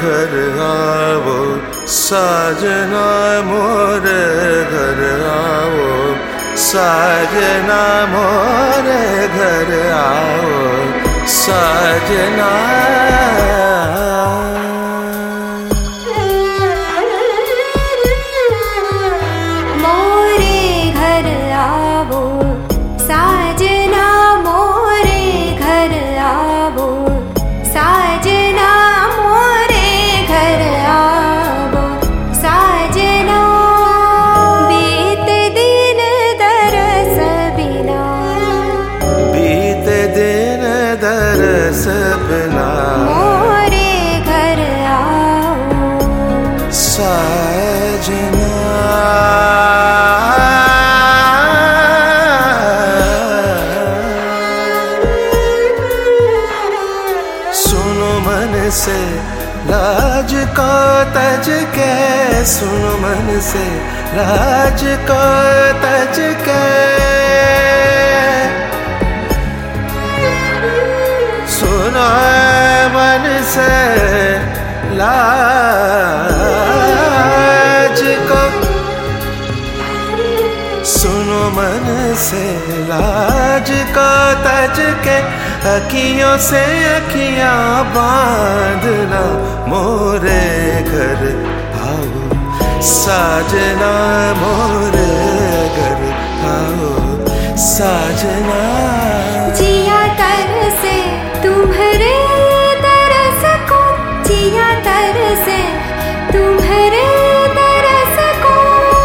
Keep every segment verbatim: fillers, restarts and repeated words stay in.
घर आओ, साजना मोरे घर आओ, साजना मोरे घर आओ, साजना। मोरे घर आओ, साजना मोरे घर आओ, साजना मोरे घर आओ, साजना। बीत दिन दरस बिना, बीत दिन दरस बिना, मोरे घर आओ, साजना। सुनो मन से लाज को तज के, सुनो मन से लाज को तज के, सुनो मन से लाज को, सुनो मन से लाज को तज के, अखियों से अखियां बांधना, मोरे घर आओ, साजना मोरे घर आओ, साजना। जिया तरसे तुम्हारे तरस को, जिया तरसे तुम्हारे तरस को,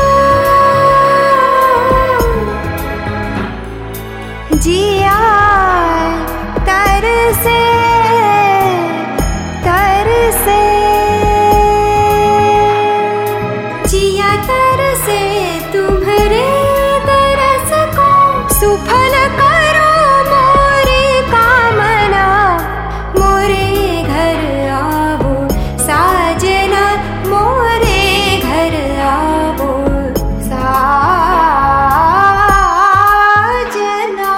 जिया तरसे तरसे, जिया तरसे तुम्हारे तरस को। सुफल करो मोरे कामना, मोरे घर आओ, साजना मोरे घर आओ, साजना।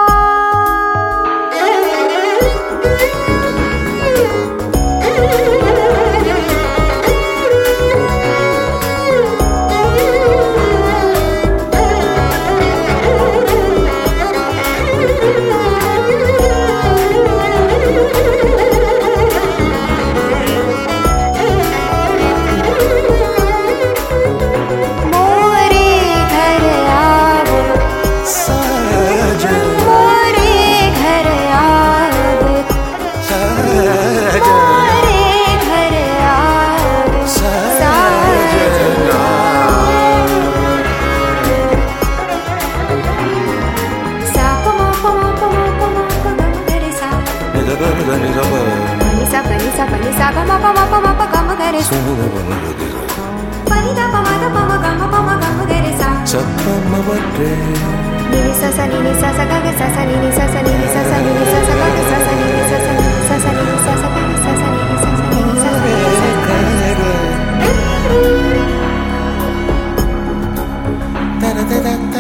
Panisa panisa panisa pama pama pama pama gare sa. Panida pama da pama gama pama gama gare sa. Sapama batre. Nini sa sa nini sa sa ga ga sa sa nini sa sa nini sa sa nini sa sa ga ga sa sa nini sa sa nini sa sa nini sa sa ga ga sa sa nini sa sa nini sa sa nini sa sa. Da da da da.